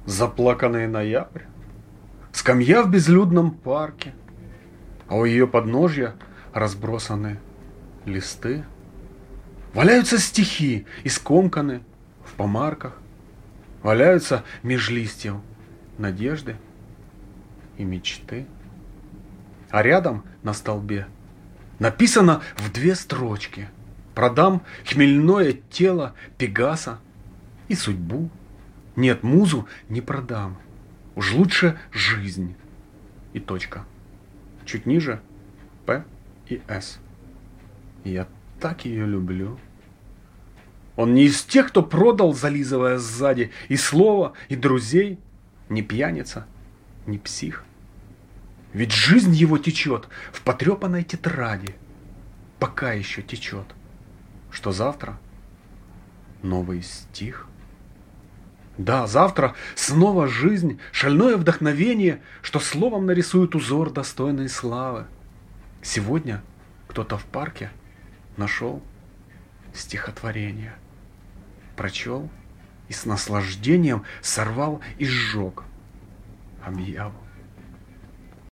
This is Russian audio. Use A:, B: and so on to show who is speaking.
A: Заплаканный ноябрь, скамья в безлюдном парке, а у ее подножья разбросаны листы. Валяются стихи и скомканы в помарках, валяются меж листьев надежды и мечты. А рядом на столбе написано в 2 строчки: продам хмельное тело Пегаса и судьбу. Нет, музу не продам, уж лучше жизнь. И точка. Чуть ниже П и С. И я так ее люблю. Он не из тех, кто продал, зализывая сзади, и слово, и друзей, не пьяница, не псих. Ведь жизнь его течет в потрепанной тетради, пока еще течет, что завтра новый стих. Да, завтра снова жизнь, шальное вдохновение, что словом нарисует узор достойной славы. Сегодня кто-то в парке нашел стихотворение, прочел и с наслаждением сорвал и сжег объяву.